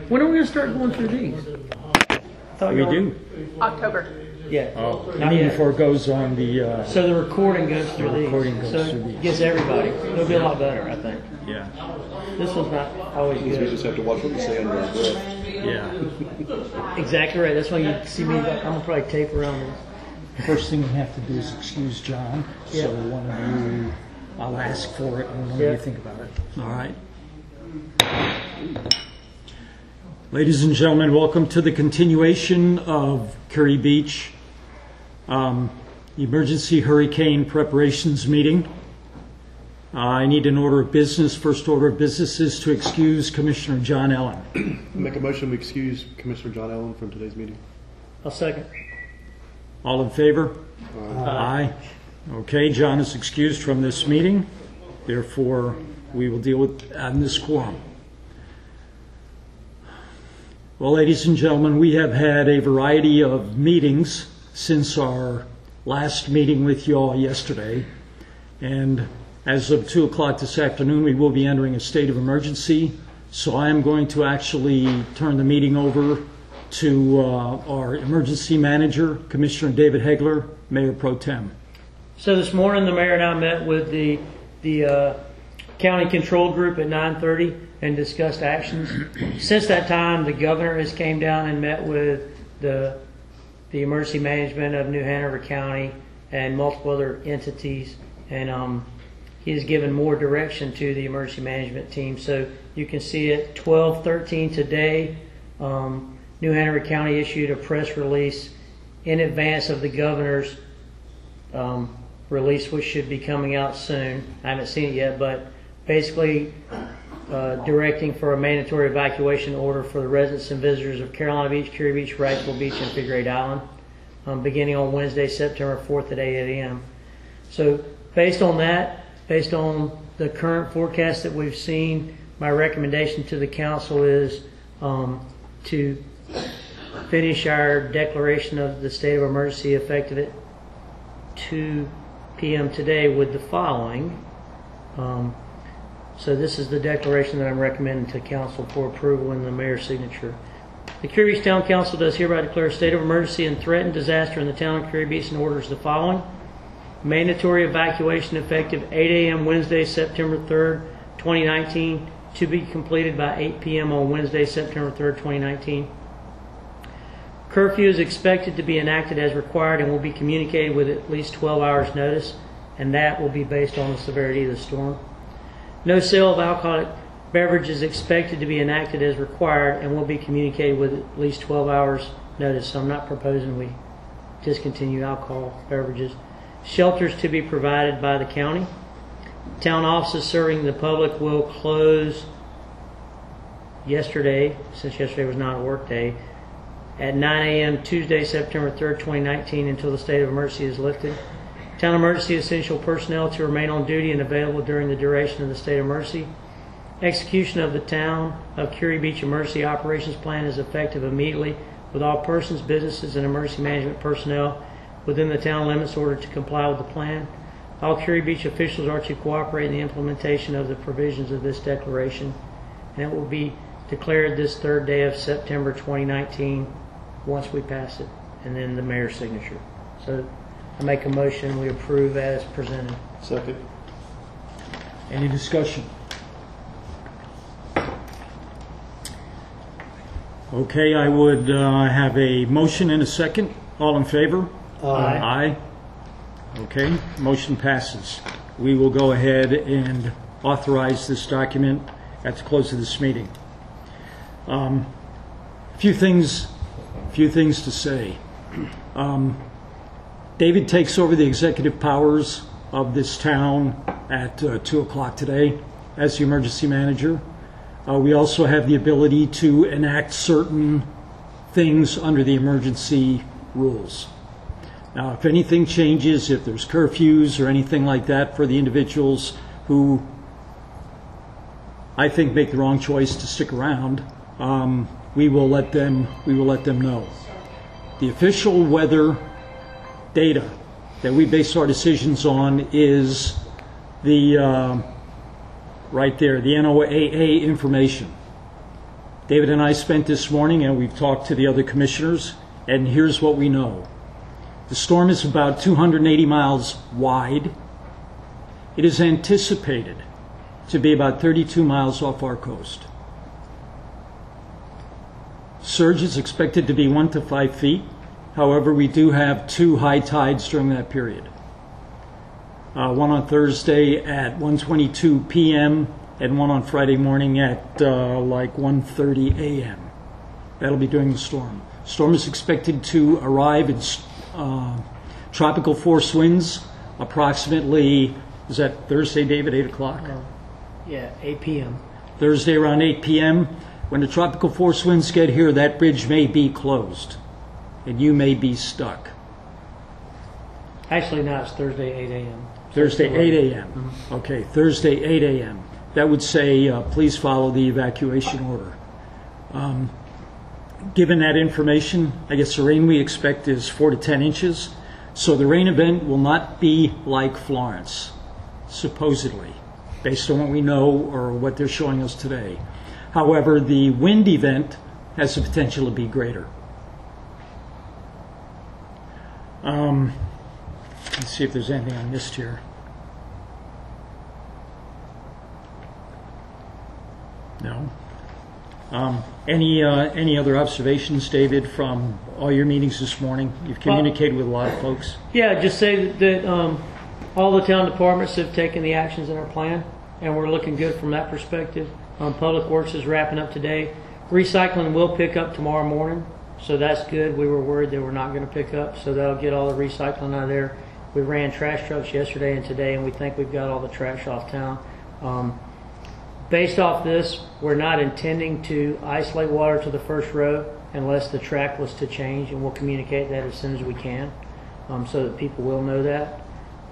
When are we going to start going through these? We do. October. Yeah. Oh, Not I mean yet. before it goes on the. So the recording goes through these. recording goes so through it these. gets everybody. It'll be a lot better, I think. Yeah. This one's not always We good. just have to watch what we say under our breath. Yeah. Exactly right. That's why you see me. I'm gonna probably tape around this. First thing we have to do is excuse John. Yeah. So one of you, I'll ask for it and what do Yeah. you think about it? All right. Ladies and gentlemen, welcome to the continuation of Curry Beach Emergency Hurricane Preparations Meeting. I need an order of business. First order of business is to excuse Commissioner John Ellen. Make a motion to excuse Commissioner John Allen from today's meeting. I'll second. All in favor? Aye. Okay, John is excused from this meeting. Therefore, we will deal with this quorum. Well, ladies and gentlemen, we have had a variety of meetings since our last meeting with you all yesterday. And as of 2 o'clock this afternoon, we will be entering a state of emergency. So I am going to actually turn the meeting over to our emergency manager, Commissioner David Hegler, Mayor Pro Tem. So this morning, the mayor and I met with the county control group at 9:30 and discussed actions. Since that time, the governor has came down and met with the emergency management of New Hanover County and multiple other entities, and he has given more direction to the emergency management team. So you can see at 12:13 today, New Hanover County issued a press release in advance of the governor's release, which should be coming out soon. I haven't seen it yet, but basically directing for a mandatory evacuation order for the residents and visitors of Carolina Beach, Curry Beach, Wrightsville Beach, and Figure 8 Island, beginning on Wednesday, September 4th at 8 a.m. So based on that, based on the current forecast that we've seen, my recommendation to the council is to finish our declaration of the state of emergency effective at 2 p.m. today with the following. So this is the declaration that I'm recommending to council for approval in the mayor's signature. The Curry Beach Town Council does hereby declare a state of emergency and threatened disaster in the town of Curry Beach and orders the following. Mandatory evacuation effective 8 a.m. Wednesday, September 3rd, 2019, to be completed by 8 p.m. on Wednesday, September 3rd, 2019. Curfew is expected to be enacted as required and will be communicated with at least 12 hours notice, and that will be based on the severity of the storm. No sale of alcoholic beverages is expected to be enacted as required and will be communicated with at least 12 hours notice. So I'm not proposing we discontinue alcohol beverages. Shelters to be provided by the county. Town offices serving the public will close yesterday, since yesterday was not a work day, at 9 a.m. Tuesday, September 3rd, 2019 until the state of emergency is lifted. Town emergency essential personnel to remain on duty and available during the duration of the state of emergency. Execution of the Town of Curry Beach Emergency Operations Plan is effective immediately with all persons, businesses, and emergency management personnel within the town limits ordered to comply with the plan. All Curry Beach officials are to cooperate in the implementation of the provisions of this declaration, and it will be declared this third day of September 2019 once we pass it, and then the mayor's signature. So I make a motion we approve as presented. Second. Any discussion? Okay, I would have a motion and a second. All in favor? Aye. Aye. Okay, motion passes. We will go ahead and authorize this document at the close of this meeting. Few things to say. David takes over the executive powers of this town at 2 o'clock today as the emergency manager. We also have the ability to enact certain things under the emergency rules. Now, if anything changes, if there's curfews or anything like that for the individuals who I think make the wrong choice to stick around, we will let them know. The official weather data that we base our decisions on is the right there, the NOAA information. David and I spent this morning, and we've talked to the other commissioners, and here's what we know. The storm is about 280 miles wide. It is anticipated to be about 32 miles off our coast. Surge is expected to be 1 to 5 feet. However, we do have 2 high tides during that period. One on Thursday at 1:22 p.m. and one on Friday morning at like 1:30 a.m. That'll be during the storm. Storm is expected to arrive in tropical force winds approximately, is that Thursday, David, 8 o'clock? Yeah, 8 p.m. Thursday around 8 p.m. When the tropical force winds get here, that bridge may be closed and you may be stuck. Actually, no, it's Thursday, 8 a.m. Thursday, 8 a.m. Okay, Thursday, 8 a.m. That would say, please follow the evacuation order. Given that information, I guess the rain we expect is 4 to 10 inches. So the rain event will not be like Florence, supposedly, based on what we know or what they're showing us today. However, the wind event has the potential to be greater. Let's see if there's anything I missed here. No. Any other observations, David, from all your meetings this morning? You've communicated with a lot of folks. Yeah, just say that all the town departments have taken the actions in our plan, and we're looking good from that perspective. Public Works is wrapping up today. Recycling will pick up tomorrow morning, so that's good. We were worried they were not going to pick up, so that'll get all the recycling out of there. We ran trash trucks yesterday and today, and we think we've got all the trash off town. Based off this, we're not intending to isolate water to the first row unless the track was to change, and we'll communicate that as soon as we can, so that people will know that.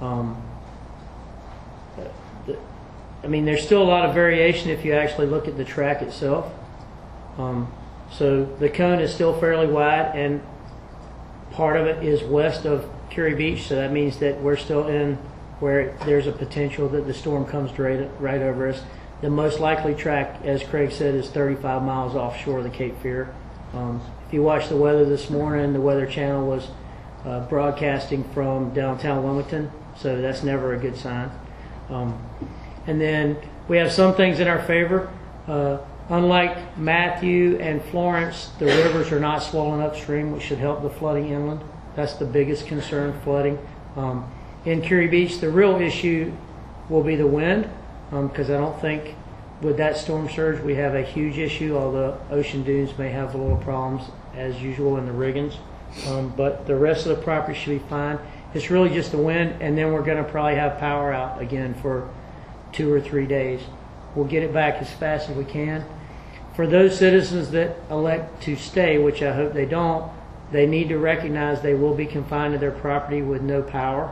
I mean, there's still a lot of variation if you actually look at the track itself. So the cone is still fairly wide, and part of it is west of Curie Beach, so that means that we're still in where there's a potential that the storm comes right over us. The most likely track, as Craig said, is 35 miles offshore of the Cape Fear. If you watch the weather this morning, the Weather Channel was broadcasting from downtown Wilmington, so that's never a good sign. And then we have some things in our favor. Unlike Matthew and Florence, the rivers are not swollen upstream, which should help the flooding inland. That's the biggest concern, flooding. In Curie Beach, the real issue will be the wind, because I don't think with that storm surge we have a huge issue, although Ocean Dunes may have a little problems as usual in the riggings. But the rest of the property should be fine. It's really just the wind, and then we're going to probably have power out again for 2 or 3 days. We'll get it back as fast as we can. For those citizens that elect to stay, which I hope they don't, they need to recognize they will be confined to their property with no power.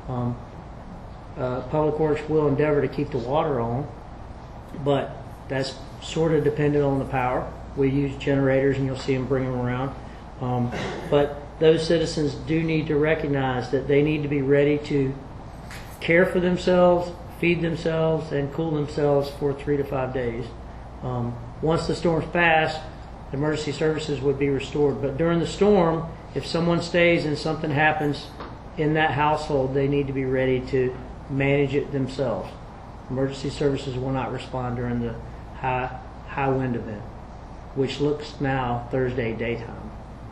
Public Works will endeavor to keep the water on, but that's sort of dependent on the power. We use generators, and you'll see them bring them around. But those citizens do need to recognize that they need to be ready to care for themselves, feed themselves, and cool themselves for 3 to 5 days. Once the storm's passed, emergency services would be restored. But during the storm, if someone stays and something happens in that household, they need to be ready to manage it themselves. Emergency services will not respond during the high wind event, which looks now Thursday daytime.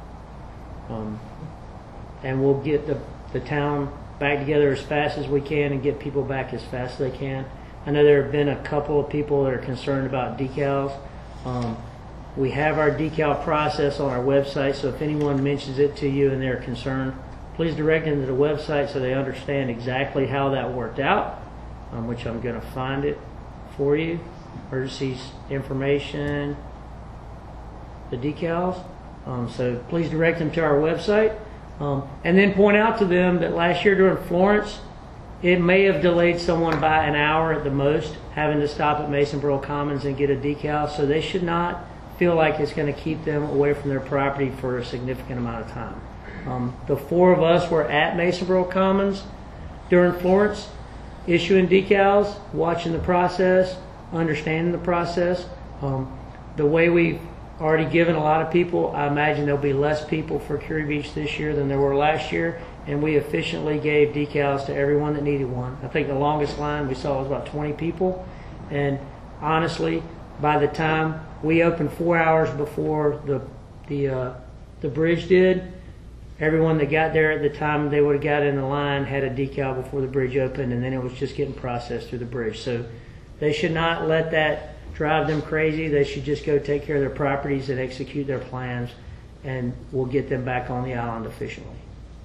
And we'll get the town back together as fast as we can and get people back as fast as they can. I know there have been a couple of people that are concerned about decals. We have our decal process on our website, so if anyone mentions it to you and they're concerned, please direct them to the website so they understand exactly how that worked out, which I'm going to find it for you. Emergency information, the decals. So please direct them to our website. And then point out to them that last year during Florence, it may have delayed someone by an hour at the most, having to stop at Masonboro Commons and get a decal. So they should not feel like it's going to keep them away from their property for a significant amount of time. The 4 of us were at Masonboro Commons during Florence, issuing decals, watching the process, understanding the process. The way we already given a lot of people. I imagine there'll be less people for Curie Beach this year than there were last year, and we efficiently gave decals to everyone that needed one. I think the longest line we saw was about 20 people, and honestly, by the time we opened 4 hours before the bridge did, everyone that got there at the time they would have got in the line had a decal before the bridge opened, and then it was just getting processed through the bridge. So they should not let that drive them crazy. They should just go take care of their properties and execute their plans, and we'll get them back on the island efficiently.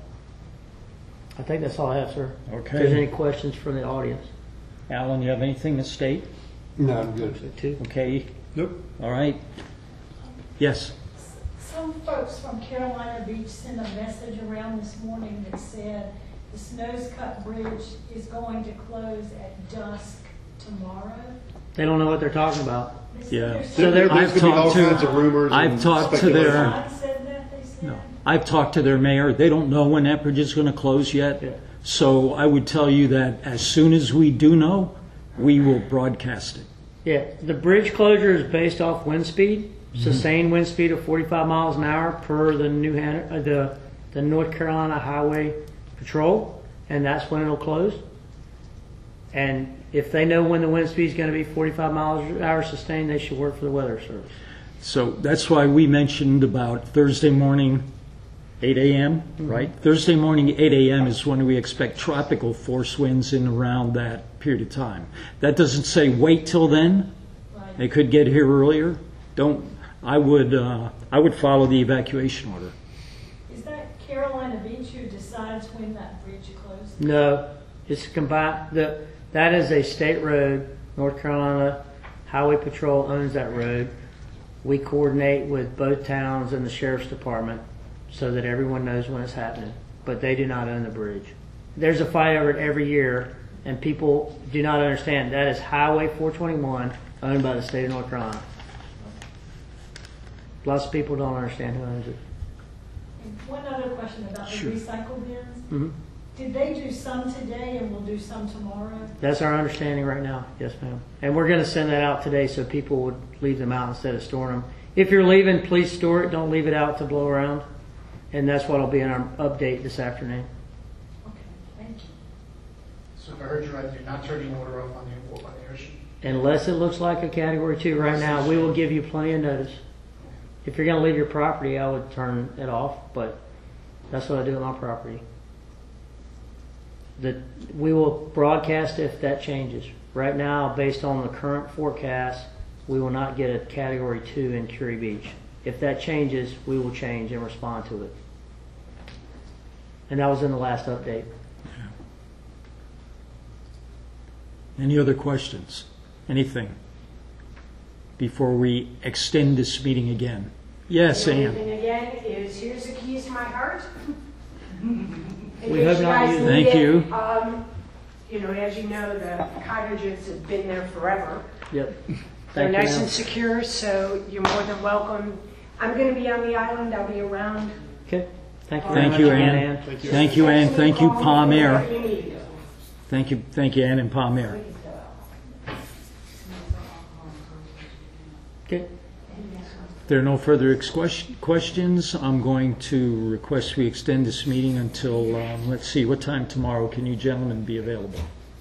I think that's all I have, sir. Okay. If there's any questions from the audience? Alan, you have anything to state? No, I'm good. Two. Okay. Nope. All right. Yes. Some folks from Carolina Beach sent a message around this morning that said the Snows Cut Bridge is going to close at dusk tomorrow. They don't know what they're talking about. Yeah. So they're- There's going to be all kinds of rumors. I've and talked to speculation. their- John said that, they said? No. I've talked to their mayor. They don't know when that bridge is going to close yet. Yeah. So I would tell you that as soon as we do know, we will broadcast it. Yeah, the bridge closure is based off wind speed, sustained wind speed of 45 miles an hour per the the North Carolina Highway Patrol, and that's when it'll close. And if they know when the wind speed is going to be 45 miles an hour sustained, they should work for the Weather Service. So that's why we mentioned about Thursday morning, 8 a.m., right? Thursday morning, 8 a.m. is when we expect tropical force winds in around that period of time. That doesn't say wait till then. Right. They could get here earlier. I would follow the evacuation order. Is that Carolina Beach who decides when that bridge closes? No, it's combined. That is a state road. North Carolina Highway Patrol owns that road. We coordinate with both towns and the sheriff's department so that everyone knows when it's happening. But they do not own the bridge. There's a fight over it every year, and people do not understand. That is Highway 421, owned by the state of North Carolina. Lots of people don't understand who owns it. And one other question about the Sure. recycle bins. hmm Did they do some today and we'll do some tomorrow? That's our understanding right now. Yes, ma'am. And we're going to send that out today so people would leave them out instead of storing them. If you're leaving, please store it. Don't leave it out to blow around. And that's what will be in our update this afternoon. Okay, thank you. So if I heard you right, you're not turning water off on the ocean? Unless it looks like a Category 2 right now, we will give you plenty of notice. If you're going to leave your property, I would turn it off, but that's what I do with my property. We will broadcast if that changes. Right now, based on the current forecast, we will not get a Category 2 in Curie Beach. If that changes, we will change and respond to it. And that was in the last update. Any other questions? Anything? Before we extend this meeting again. Yes, The only Ann. thing again is, here's the keys to my heart. We hope not use them. Thank you. You know, as you know, the cottages have been there forever. Yep. They're Thank you, nice ma'am. and secure, so you're more than welcome. I'm going to be on the island. I'll be around. Okay. Thank you very Thank much you, again, Ann. Ann. Thank you, Ann. Thank you, Palm Air. Whatever you need. Thank you, Ann and Palm Air. Okay. If there are no further questions, I'm going to request we extend this meeting until, let's see, what time tomorrow can you gentlemen be available?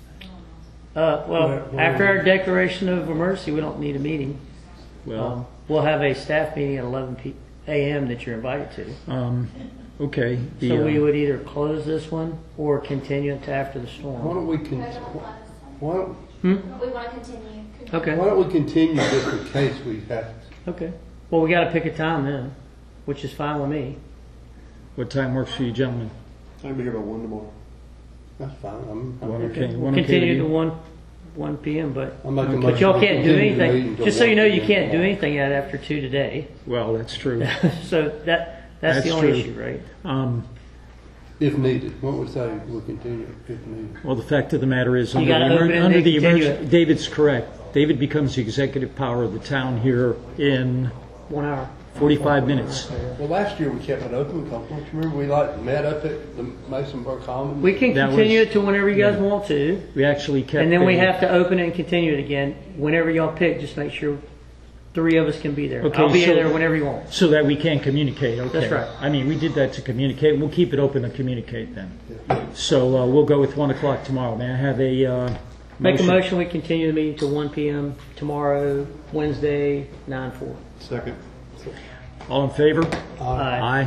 Well, after our declaration of emergency, we don't need a meeting. Well, We'll have a staff meeting at 11 a.m. that you're invited to. okay. So we would either close this one or continue it to after the Why storm. don't we why don't, We want to continue. Okay. why don't we continue just in case we have to? Okay. Well, we got to pick a time then, which is fine with me. What time works for you, gentlemen? I'll be here about 1 tomorrow. That's fine. I'm One here. okay. One okay Continue with to you? 1 p.m. But I'll make a but motion y'all to can't do continue the meeting anything. till Just so you know, 1 you p.m. can't do tomorrow. anything yet after 2 today. Well, that's true. So that's That's the only true. issue, right? If needed. What we say, we'll continue if needed. Well, the fact of the matter is, You gotta open it and under the continue emergency, it. David's correct. David becomes the executive power of the town here in 1 hour. 45 minutes. Well, last year we kept it open. Don't you remember? We met up at the Masonburg Commons. We can That continue was- it to whenever you guys want to. We actually kept. And then we a- have to open it and continue it again. Whenever y'all pick, just make sure 3 of us can be there. Okay, I'll be so- there whenever you want. So that we can communicate, okay. That's right. I mean, we did that to communicate. We'll keep it open to communicate then. So we'll go with 1 o'clock tomorrow. May I have a Make a motion, we continue the meeting till 1 p.m. tomorrow, Wednesday, 9/4. Second. All in favor? Aye.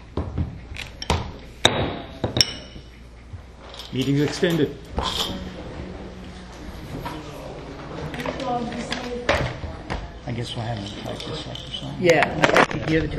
Meeting extended. I guess we'll have to type this up or something. Yeah, I think you give it to